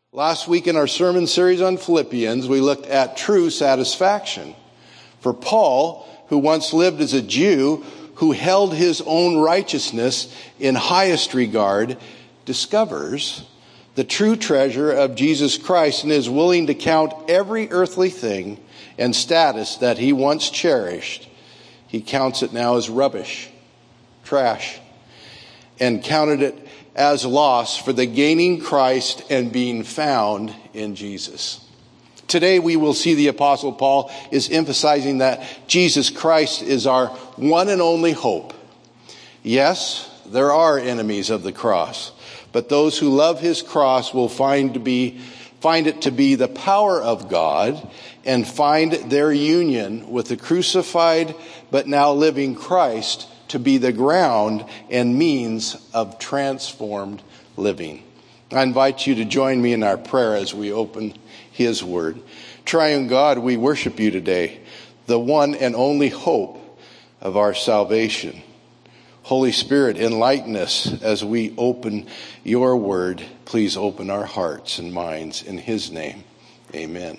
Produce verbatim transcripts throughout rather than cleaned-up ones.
Last week in our sermon series on Philippians, we looked at true satisfaction. For Paul, who once lived as a Jew, who held his own righteousness in highest regard, discovers the true treasure of Jesus Christ and is willing to count every earthly thing and status that he once cherished. He counts it now as rubbish, trash, and counted it as loss for the gaining Christ and being found in Jesus. Today we will see the Apostle Paul is emphasizing that Jesus Christ is our one and only hope. Yes, there are enemies of the cross, but those who love his cross will find to be find it to be the power of God and find their union with the crucified but now living Christ to be the ground and means of transformed living. I invite you to join me in our prayer as we open his word. Triune God, we worship you today, the one and only hope of our salvation. Holy Spirit, enlighten us as we open your word. Please open our hearts and minds in his name. Amen.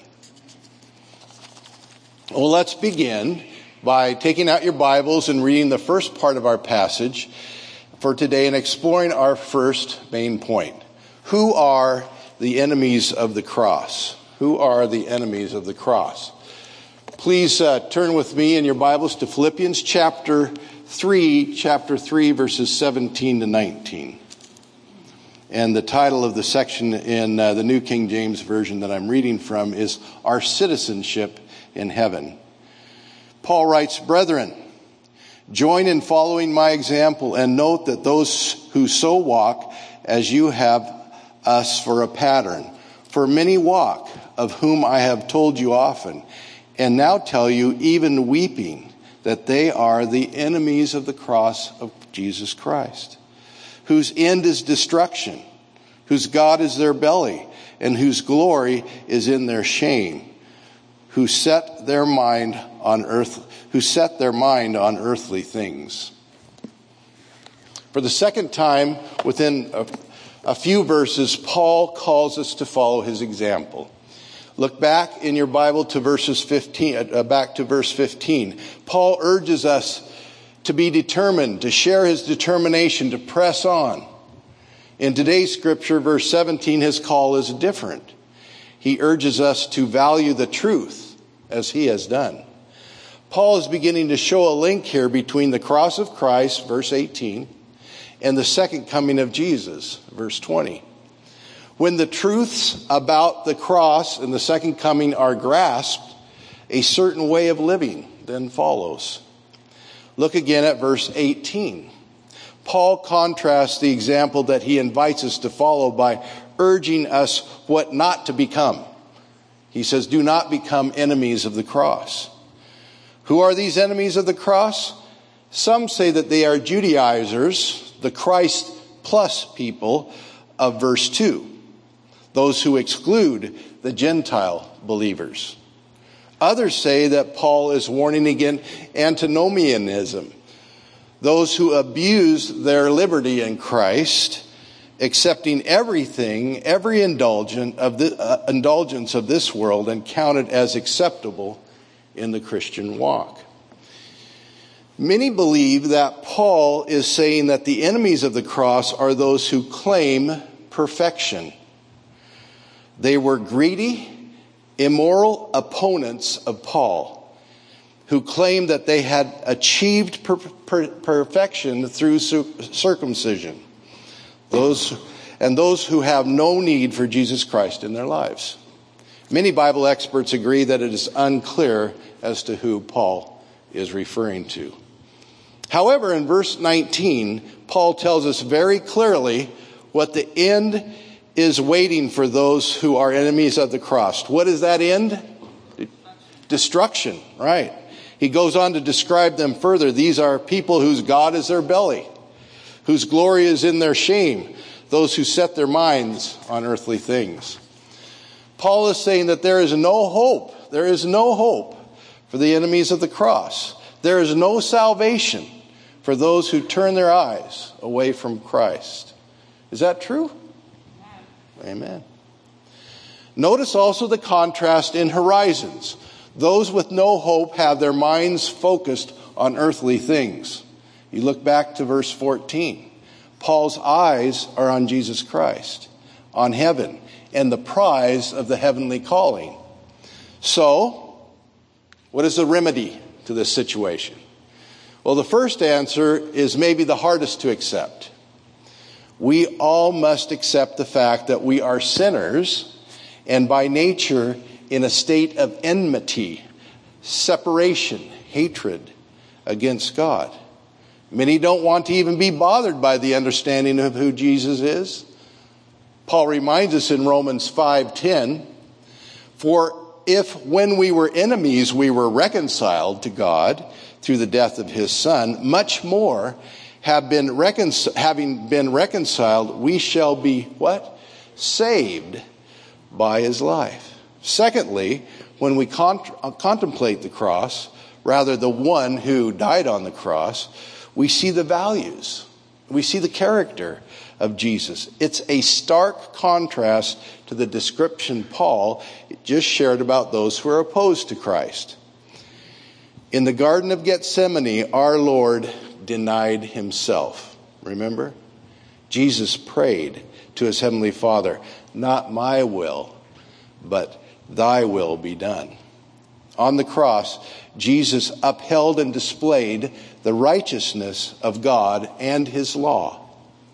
Well, let's begin by taking out your Bibles and reading the first part of our passage for today and exploring our first main point. Who are the enemies of the cross? Who are the enemies of the cross? Please uh, turn with me in your Bibles to Philippians chapter three, chapter three, verses seventeen to nineteen. And the title of the section in uh, the New King James Version that I'm reading from is Our Citizenship in Heaven. Paul writes, "Brethren, join in following my example and note that those who so walk as you have us for a pattern. For many walk, of whom I have told you often, and now tell you even weeping, that they are the enemies of the cross of Jesus Christ, whose end is destruction, whose God is their belly, and whose glory is in their shame, who set their mind on earth, who set their mind on earthly things." For the second time within a, a few verses, Paul calls us to follow his example. Look back in your Bible to verses fifteen, uh, back to verse fifteen. Paul urges us to be determined, to share his determination, to press on. In today's scripture, verse seventeen, his call is different. He urges us to value the truth as he has done. Paul is beginning to show a link here between the cross of Christ, verse eighteen, and the second coming of Jesus, verse twenty. When the truths about the cross and the second coming are grasped, a certain way of living then follows. Look again at verse eighteen. Paul contrasts the example that he invites us to follow by urging us what not to become. He says, do not become enemies of the cross. Who are these enemies of the cross? Some say that they are Judaizers, the Christ plus people of verse two, those who exclude the Gentile believers. Others say that Paul is warning against antinomianism, those who abuse their liberty in Christ, accepting everything, every indulgence of, the, uh, indulgence of this world and count it as acceptable in the Christian walk. Many believe that Paul is saying that the enemies of the cross are those who claim perfection. They were greedy, immoral opponents of Paul, who claimed that they had achieved per- per- perfection through circumcision. Those and those who have no need for Jesus Christ in their lives. Many Bible experts agree that it is unclear as to who Paul is referring to. However, in verse nineteen, Paul tells us very clearly what the end is waiting for those who are enemies of the cross. What is that end? Destruction, right. He goes on to describe them further. These are people whose God is their belly, whose glory is in their shame, those who set their minds on earthly things. Paul is saying that there is no hope. There is no hope for the enemies of the cross. There is no salvation for those who turn their eyes away from Christ. Is that true? Amen. Notice also the contrast in horizons. Those with no hope have their minds focused on earthly things. You look back to verse fourteen. Paul's eyes are on Jesus Christ, on heaven, and the prize of the heavenly calling. So, what is the remedy to this situation? Well, the first answer is maybe the hardest to accept. We all must accept the fact that we are sinners and by nature in a state of enmity, separation, hatred against God. Many don't want to even be bothered by the understanding of who Jesus is. Paul reminds us in Romans five ten, for if when we were enemies we were reconciled to God through the death of his Son, much more have been reconc- having been reconciled, we shall be what? Saved by his life. Secondly, when we con- contemplate the cross, rather the one who died on the cross, we see the values. We see the character of Jesus. It's a stark contrast to the description Paul just shared about those who are opposed to Christ. In the Garden of Gethsemane, our Lord denied himself. Remember? Jesus prayed to his heavenly Father, not my will, but thy will be done. On the cross, Jesus upheld and displayed the righteousness of God and his law.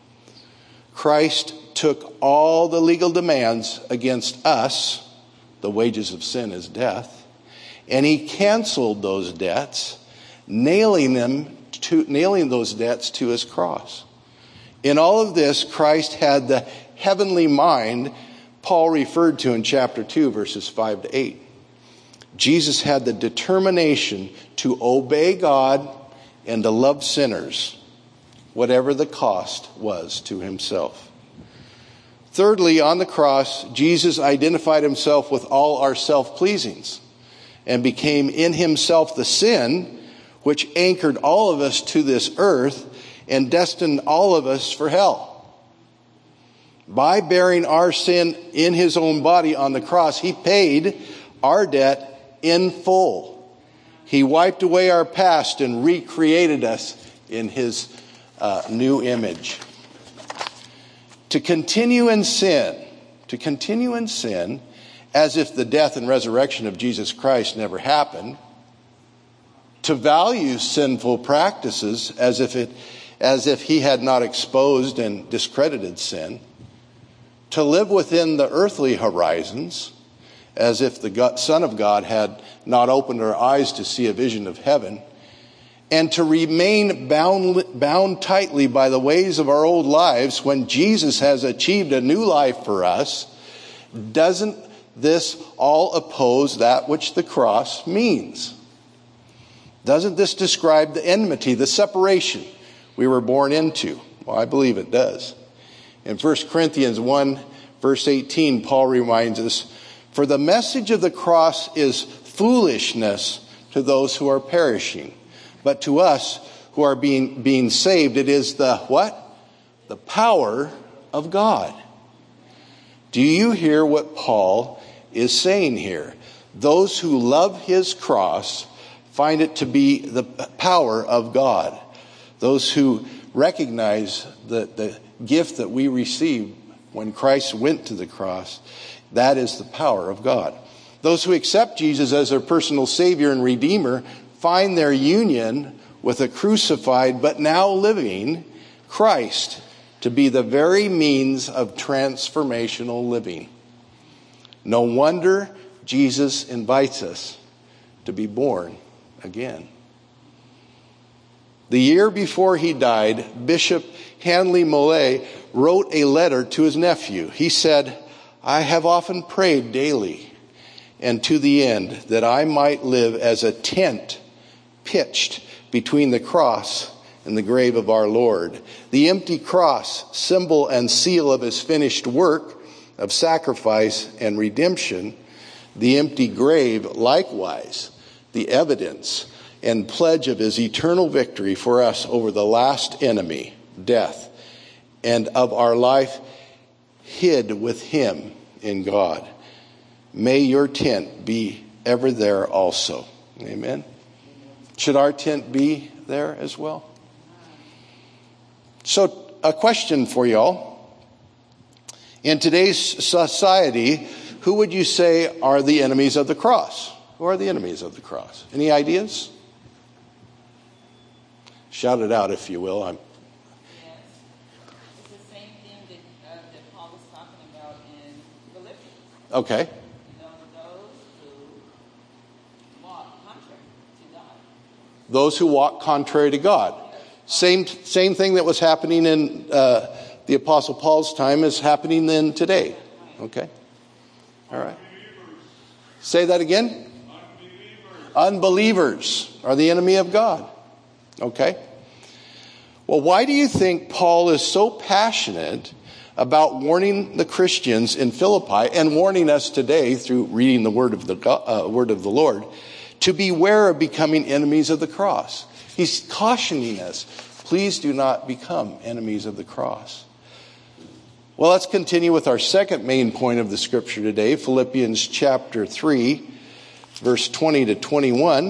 Christ took all the legal demands against us, the wages of sin is death, and he canceled those debts, nailing them to, nailing those debts to his cross. In all of this, Christ had the heavenly mind Paul referred to in chapter two, verses five to eight. Jesus had the determination to obey God and to love sinners, whatever the cost was to himself. Thirdly, on the cross, Jesus identified himself with all our self-pleasings and became in himself the sin which anchored all of us to this earth and destined all of us for hell. By bearing our sin in his own body on the cross, he paid our debt in full. He wiped away our past and recreated us in his uh, new image. To continue in sin, to continue in sin as if the death and resurrection of Jesus Christ never happened, to value sinful practices as if it, as if he had not exposed and discredited sin, to live within the earthly horizons as if the God, Son of God had not opened our eyes to see a vision of heaven, and to remain bound, bound tightly by the ways of our old lives when Jesus has achieved a new life for us. Doesn't this all oppose that which the cross means? Doesn't this describe the enmity, the separation we were born into? Well, I believe it does. In First Corinthians one, verse eighteen, Paul reminds us, for the message of the cross is foolishness to those who are perishing. But to us who are being, being saved, it is the what? The power of God. Do you hear what Paul is saying here? Those who love his cross find it to be the power of God. Those who recognize the, the gift that we received when Christ went to the cross, that is the power of God. Those who accept Jesus as their personal Savior and Redeemer find their union with a crucified but now living Christ to be the very means of transformational living. No wonder Jesus invites us to be born again. The year before he died, Bishop Hanley Mollet wrote a letter to his nephew. He said, I have often prayed daily and to the end that I might live as a tent pitched between the cross and the grave of our Lord. The empty cross, symbol and seal of his finished work of sacrifice and redemption. The empty grave, likewise, the evidence and pledge of his eternal victory for us over the last enemy, death, and of our life hid with him in God. may your tent be ever there also. Amen. Should our tent be there as well? So, a question for y'all. In today's society, who would you say are the enemies of the cross? Who are the enemies of the cross? Any ideas? Shout it out, if you will. I'm Yes. It's the same thing that, uh, that Paul was talking about in Philippians. okay. You know, those who walk contrary to God. Those who walk contrary to God. Same same thing that was happening in uh, the Apostle Paul's time is happening then today. Okay. All right. Say that again. Unbelievers. Unbelievers are the enemy of God. Okay. Well, why do you think Paul is so passionate about warning the Christians in Philippi and warning us today through reading the word of the uh, word of the Lord to beware of becoming enemies of the cross? He's cautioning us, please do not become enemies of the cross. Well, let's continue with our second main point of the scripture today, Philippians chapter three, verse twenty to twenty-one.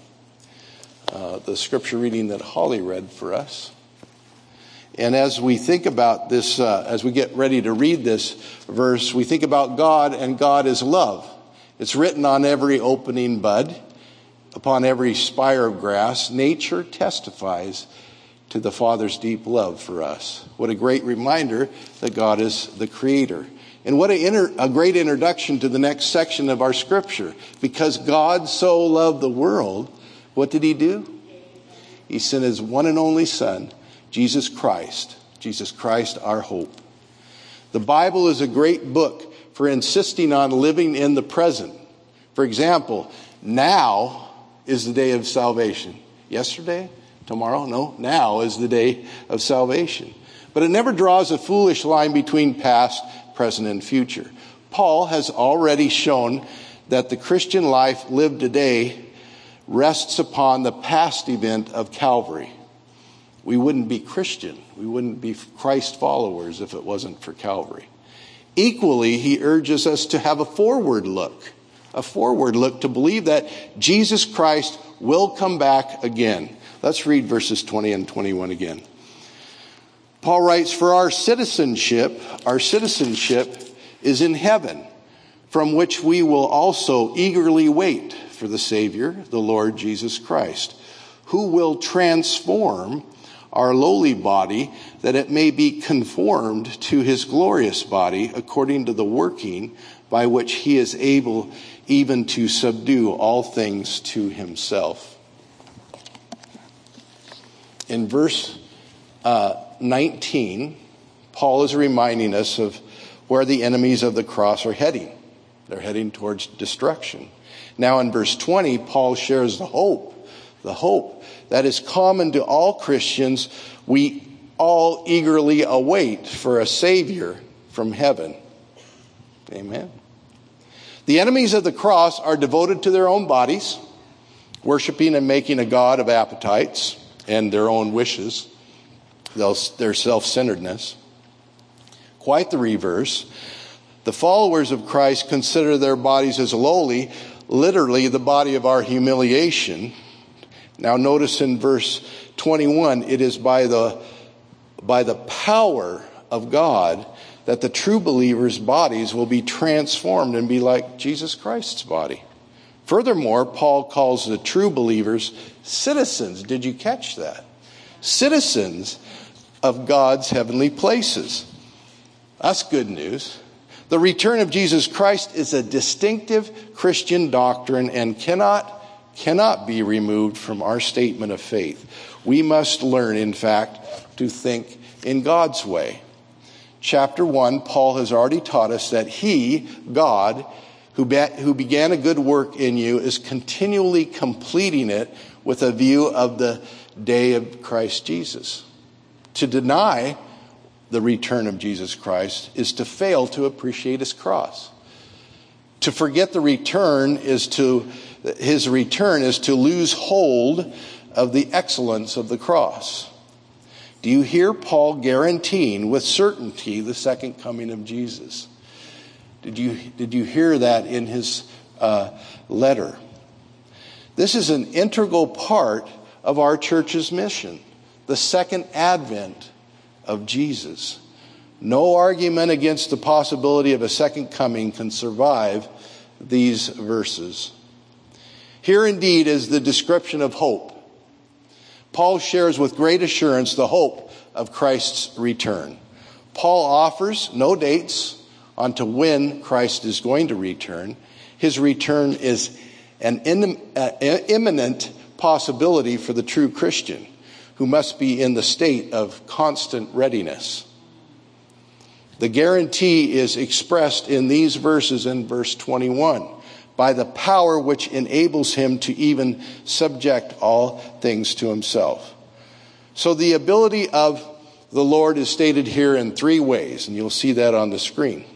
Uh, the scripture reading that Holly read for us. And as we think about this, uh, as we get ready to read this verse, we think about God, and God is love. It's written on every opening bud, upon every spire of grass. Nature testifies to the Father's deep love for us. What a great reminder that God is the creator. And what a, inter- a great introduction to the next section of our scripture. Because God so loved the world, what did he do? He sent his one and only Son, Jesus Christ. Jesus Christ, our hope. The Bible is a great book for insisting on living in the present. For example, now is the day of salvation. Yesterday? Tomorrow? No. Now is the day of salvation. But it never draws a foolish line between past, present, and future. Paul has already shown that the Christian life lived today rests upon the past event of Calvary. We wouldn't be Christian. We wouldn't be Christ followers if it wasn't for Calvary. Equally, he urges us to have a forward look. A forward look to believe that Jesus Christ will come back again. Let's read verses twenty and twenty-one again. Paul writes, for our citizenship, our citizenship is in heaven, from which we will also eagerly wait for the Savior, the Lord Jesus Christ, who will transform our lowly body, that it may be conformed to his glorious body, according to the working by which he is able even to subdue all things to himself. In verse uh, nineteen, Paul is reminding us of where the enemies of the cross are heading. They're heading towards destruction. Now in verse twenty, Paul shares the hope, the hope that is common to all Christians. We all eagerly await for a Savior from heaven. Amen. The enemies of the cross are devoted to their own bodies, worshiping and making a god of appetites and their own wishes, their self-centeredness. Quite the reverse. The followers of Christ consider their bodies as lowly, literally the body of our humiliation. Now notice in verse twenty-one, it is by the, by the power of God that the true believers' bodies will be transformed and be like Jesus Christ's body. Furthermore, Paul calls the true believers citizens. Did you catch that? Citizens of God's heavenly places. That's good news. The return of Jesus Christ is a distinctive Christian doctrine and cannot, cannot be removed from our statement of faith. We must learn, in fact, to think in God's way. Chapter one, Paul has already taught us that he, God, who, be, who began a good work in you, is continually completing it with a view of the day of Christ Jesus. To deny the return of Jesus Christ is to fail to appreciate his cross. To forget the return is to, his return is to lose hold of the excellence of the cross. Do you hear Paul guaranteeing with certainty the second coming of Jesus? Did you, did you hear that in his uh, letter? This is an integral part of our church's mission, the second advent of Jesus. No argument against the possibility of a second coming can survive these verses. Here indeed is the description of hope. Paul shares with great assurance the hope of Christ's return. Paul offers no dates on to when Christ is going to return. His return is an imminent possibility for the true Christian, who must be in the state of constant readiness. The guarantee is expressed in these verses in verse twenty-one, by the power which enables him to even subject all things to himself. So the ability of the Lord is stated here in three ways, and you'll see that on the screen.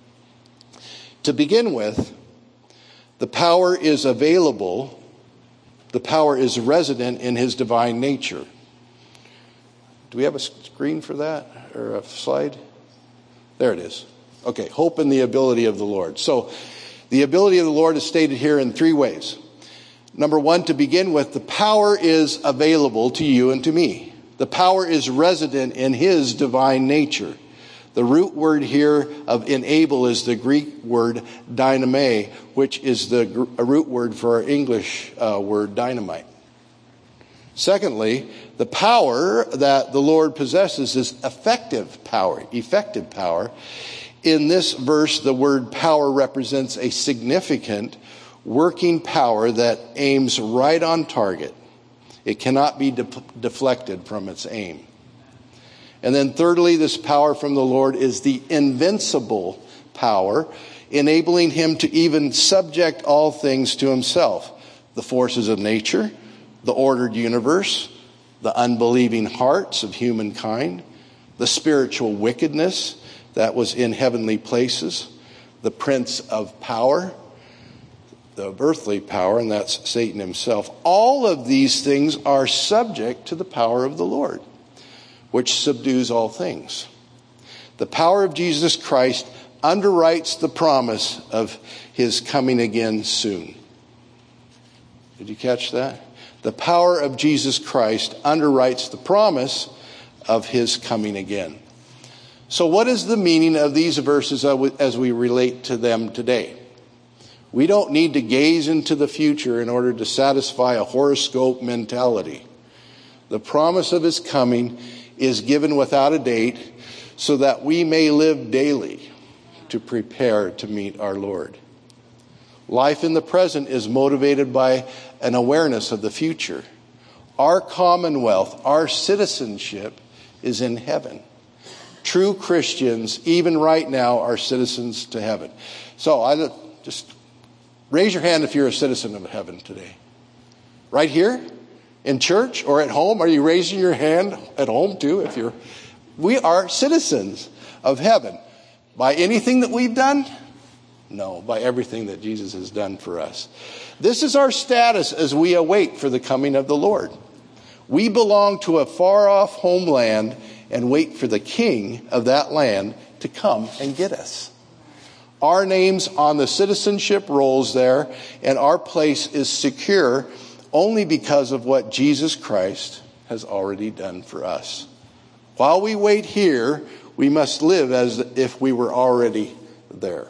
To begin with, the power is available, the power is resident in his divine nature. Do we have a screen for that, or a slide? There it is. Okay, hope in the ability of the Lord. So, the ability of the Lord is stated here in three ways. Number one, to begin with, the power is available to you and to me. The power is resident in his divine nature. The root word here of enable is the Greek word dyname, which is the root word for our English uh, word dynamite. Secondly, the power that the Lord possesses is effective power, effective power. In this verse, the word power represents a significant working power that aims right on target. It cannot be de- deflected from its aim. And then thirdly, this power from the Lord is the invincible power, enabling him to even subject all things to himself. The forces of nature, the ordered universe, the unbelieving hearts of humankind, the spiritual wickedness that was in heavenly places, the prince of power, the earthly power, and that's Satan himself. All of these things are subject to the power of the Lord, which subdues all things. The power of Jesus Christ underwrites the promise of his coming again soon. Did you catch that? The power of Jesus Christ underwrites the promise of his coming again. So what is the meaning of these verses as we relate to them today? We don't need to gaze into the future in order to satisfy a horoscope mentality. The promise of his coming is given without a date so that we may live daily to prepare to meet our Lord. Life in the present is motivated by an awareness of the future. Our commonwealth, our citizenship is in heaven. True Christians, even right now, are citizens to heaven. So I just raise your hand if you're a citizen of heaven today. Right here in church or at home? Are you raising your hand at home too? If you're, we are citizens of heaven. By anything that we've done? No, by everything that Jesus has done for us. This is our status as we await for the coming of the Lord. We belong to a far-off homeland and wait for the king of that land to come and get us. Our names on the citizenship rolls there, and our place is secure only because of what Jesus Christ has already done for us. While we wait here, we must live as if we were already there.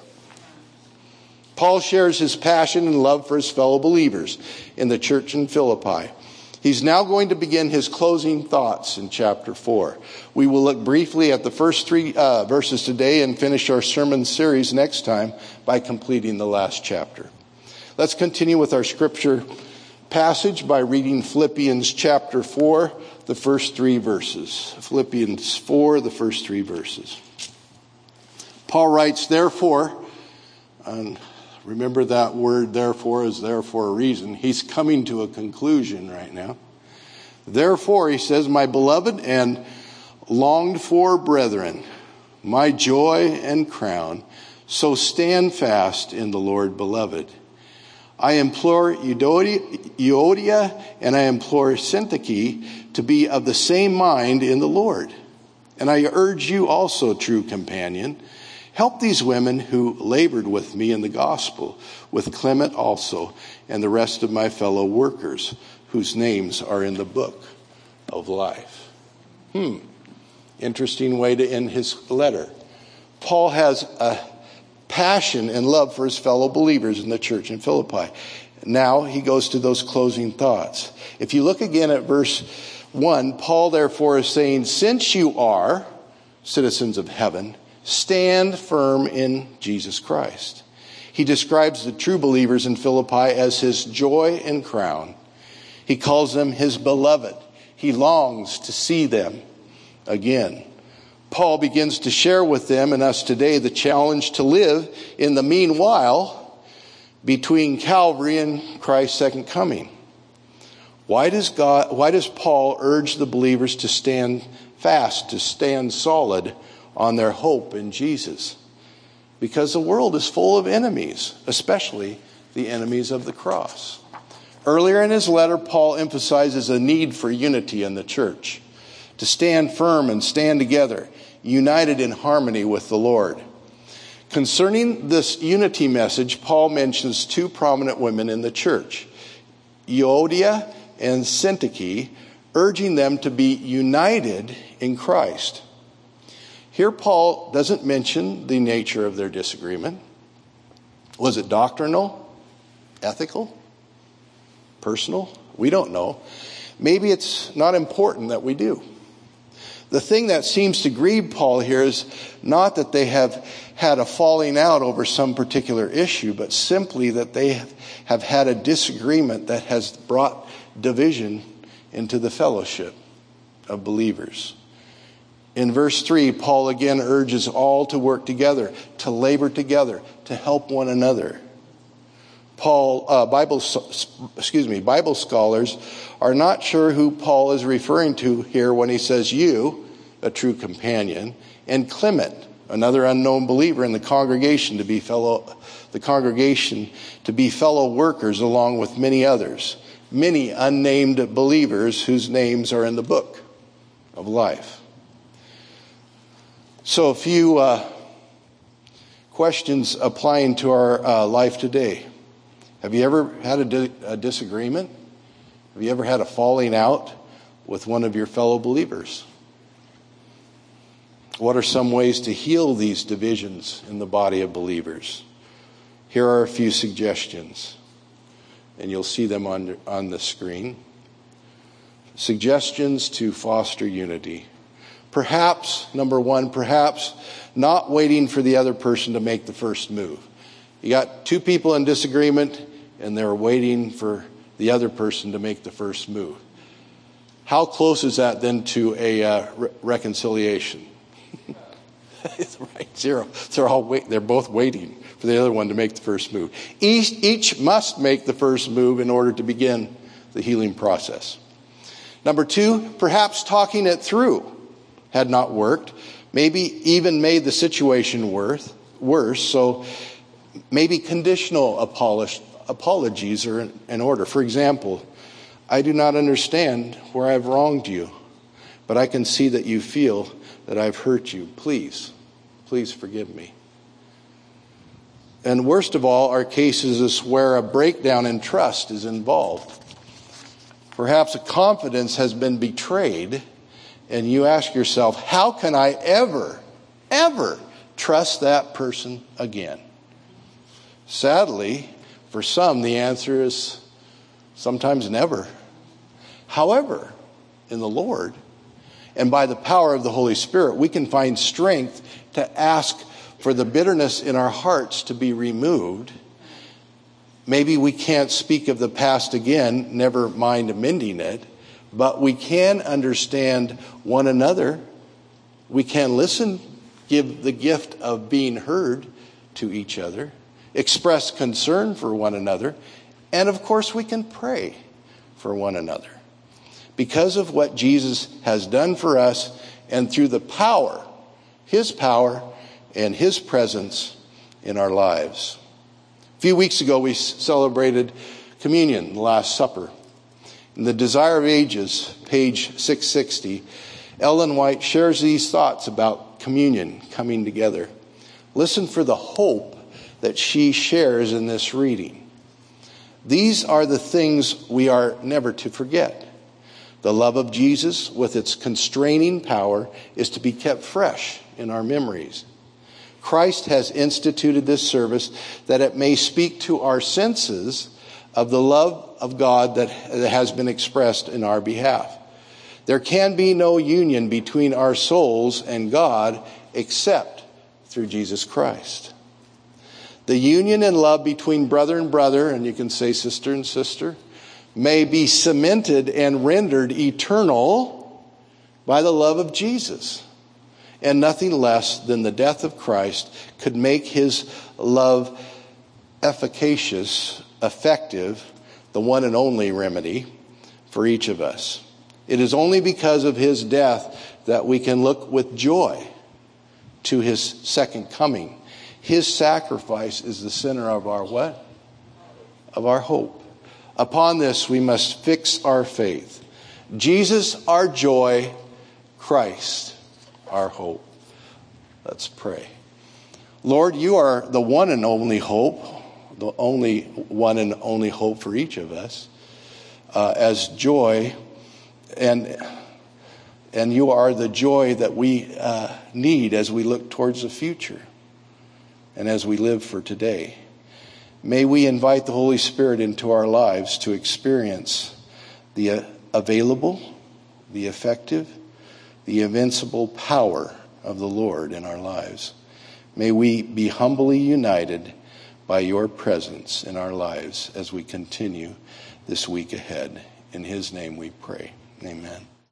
Paul shares his passion and love for his fellow believers in the church in Philippi. He's now going to begin his closing thoughts in chapter four. We will look briefly at the first three uh, verses today and finish our sermon series next time by completing the last chapter. Let's continue with our scripture passage by reading Philippians chapter four, the first three verses. Philippians four, the first three verses. Paul writes, therefore, and remember that word therefore is there for a reason. He's coming to a conclusion right now. Therefore, he says, my beloved and longed for brethren, my joy and crown, so stand fast in the Lord, beloved. I implore Euodia and I implore Syntyche to be of the same mind in the Lord. And I urge you also, true companion, Help these women who labored with me in the gospel, with Clement also, and the rest of my fellow workers, whose names are in the book of life. Hmm. Interesting way to end his letter. Paul has a passion and love for his fellow believers in the church in Philippi. Now he goes to those closing thoughts. If you look again at verse one, Paul therefore is saying, since you are citizens of heaven, stand firm in Jesus Christ. He describes the true believers in Philippi as his joy and crown. He calls them his beloved. He longs to see them again. Paul begins to share with them and us today the challenge to live in the meanwhile between Calvary and Christ's second coming. Why does God, why does Paul urge the believers to stand fast, to stand solid on their hope in Jesus? Because the world is full of enemies, especially the enemies of the cross. Earlier in his letter, Paul emphasizes a need for unity in the church, to stand firm and stand together, united in harmony with the Lord. Concerning this unity message, Paul mentions two prominent women in the church, Euodia and Syntyche, urging them to be united in Christ. Here Paul doesn't mention the nature of their disagreement. Was it doctrinal, ethical, personal? We don't know. Maybe it's not important that we do. The thing that seems to grieve Paul here is not that they have had a falling out over some particular issue, but simply that they have had a disagreement that has brought division into the fellowship of believers. In verse three, Paul again urges all to work together, to labor together, to help one another. Paul, uh, Bible, excuse me, Bible scholars are not sure who Paul is referring to here when he says you, a true companion, and Clement, another unknown believer in the congregation, to be fellow, the congregation to be fellow workers along with many others, many unnamed believers whose names are in the book of life. So a few uh, questions applying to our uh, life today. Have you ever had a, di- a disagreement? Have you ever had a falling out with one of your fellow believers? What are some ways to heal these divisions in the body of believers? Here are a few suggestions, and you'll see them on, on the screen. Suggestions to foster unity. Perhaps, number one, perhaps not waiting for the other person to make the first move. You got two people in disagreement, and they're waiting for the other person to make the first move. How close is that then to a uh, re- reconciliation? Right, zero. They're all wait, they're both waiting for the other one to make the first move. Each, each must make the first move in order to begin the healing process. Number two, perhaps talking it through had not worked, maybe even made the situation worth, worse. So maybe conditional apologies apologies are in order. For example, I do not understand where I've wronged you, but I can see that you feel that I've hurt you. Please, please forgive me. And worst of all are cases where a breakdown in trust is involved. Perhaps a confidence has been betrayed, and you ask yourself, how can I ever, ever trust that person again? Sadly, for some, the answer is sometimes never. However, in the Lord, and by the power of the Holy Spirit, we can find strength to ask for the bitterness in our hearts to be removed. Maybe we can't speak of the past again, never mind amending it, but we can understand one another. We can listen, give the gift of being heard to each other, express concern for one another, and of course we can pray for one another. Because of what Jesus has done for us and through the power, his power and his presence in our lives. A few weeks ago we celebrated communion, the Last Supper. In The Desire of Ages, page six sixty, Ellen White shares these thoughts about communion coming together. Listen for the hope that she shares in this reading. These are the things we are never to forget. The love of Jesus, with its constraining power, is to be kept fresh in our memories. Christ has instituted this service that it may speak to our senses of the love of God that has been expressed in our behalf. There can be no union between our souls and God except through Jesus Christ. The union and love between brother and brother, and you can say sister and sister, may be cemented and rendered eternal by the love of Jesus. And nothing less than the death of Christ could make his love efficacious, effective, the one and only remedy for each of us. It is only because of his death that we can look with joy to his second coming. His sacrifice is the center of our what? Of our hope. Upon this we must fix our faith. Jesus, our joy, Christ, our hope. Let's pray. Lord, you are the one and only hope, the only one and only hope for each of us, uh, as joy, and and you are the joy that we uh, need as we look towards the future and as we live for today. May we invite the Holy Spirit into our lives to experience the uh, available, the effective, the invincible power of the Lord in our lives. May we be humbly united by your presence in our lives as we continue this week ahead. In his name we pray. Amen.